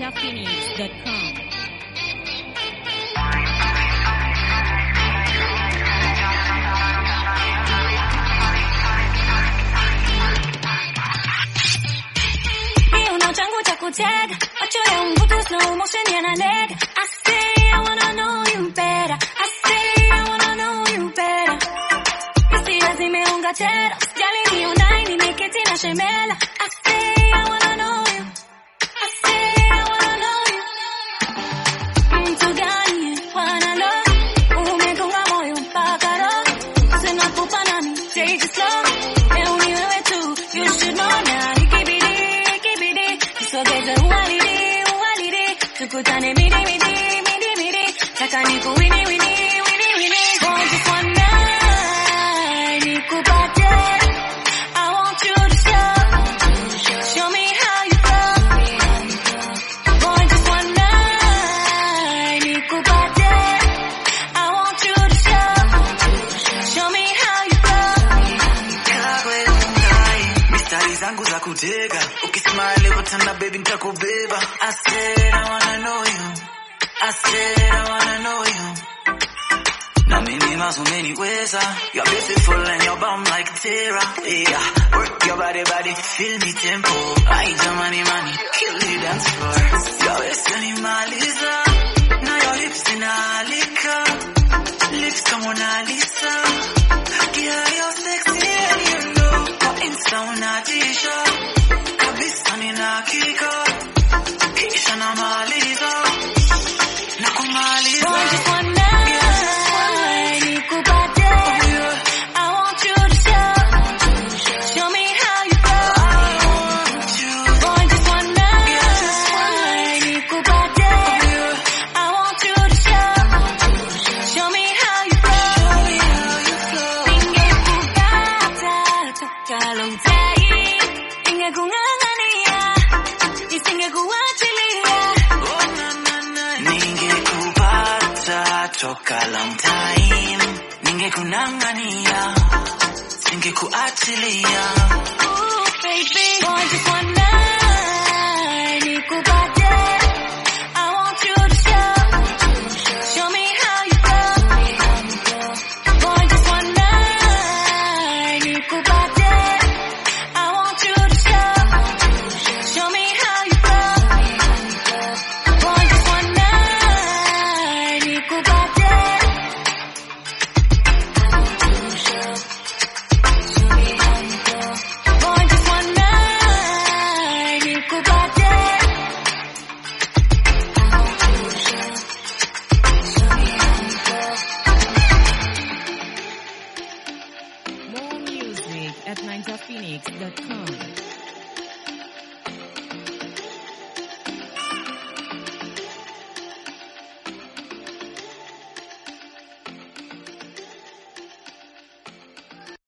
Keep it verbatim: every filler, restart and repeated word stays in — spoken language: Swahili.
ninja phoenix dot com. Tag, macho ya un puto slow motion yanalega. I say I wanna know you better. I say I wanna know you better. Hisia zimeunga tena, sijali ni unai nimeketi na shemela. I say I wanna know you. I say I wanna know you. Mtu gani wanna love? Umegonga moyo mpaka roho. Sina pupa nami, take it slow. Leo ni wewe tu, you should know now. So get the walidi, walidi. Tukutane midi, midi, midi, midi. Taka niku wini, wini, wini, wini. Boy, just one night, nikupate. I want you to show, show me how you go. Boy, just one night, nikupate. I want you to show, show me how you go. Kagwe ungai, mistari zangu za kutega. Ukismile utana baby nitakubeba. I said I wanna know you. I said I wanna know you. Na mimi mazo umeniweza. You're beautiful and you're bomb like Tara. Yeah, work your body, body, feel me tempo. I jamani mani, kill the dance floor. Your waist yanimaliza, na your hips inalika. Lips kama Mona Lisa. Yeah, you're sexy and you know. Kwa Insta unatisha. Kabisa nina hakika. Kisha namaliza. Na kumaliza. Boy, just one night, nikupate. I want you to show, show me how you go. Boy, just one night, nikupate. I want you to show, show me how you go. Ningekupata toka long time, ningekung'ang'ania, nisingekuachilia. Ningekupata toka long time, ningekunang'ania, singekuachilia. Ooh, baby, boy, just one night, nikupate. I want you to show, show me how you go. Boy, just one night, nikupate. I want you to show, show me how you go. Boy, just one night, nikupate. Boy, just one night, nikupate. More music at ninja phoenix dot com.